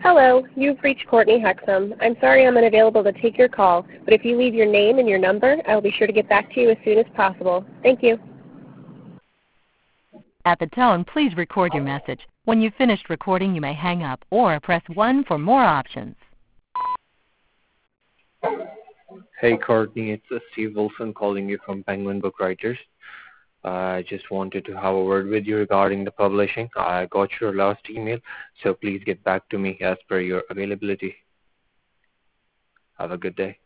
Hello, you've reached Courtney Hexum. I'm sorry I'm unavailable to take your call, but if you leave your name and your number, I will be sure to get back to you as soon as possible. Thank you. At the tone, please record your message. When you've finished recording, you may hang up or press 1 for more options. Hey Courtney, it's Steve Wilson calling you from Penguin Book Writers. I just wanted to have a word with you regarding the publishing. I got your last email, so please get back to me as per your availability. Have a good day.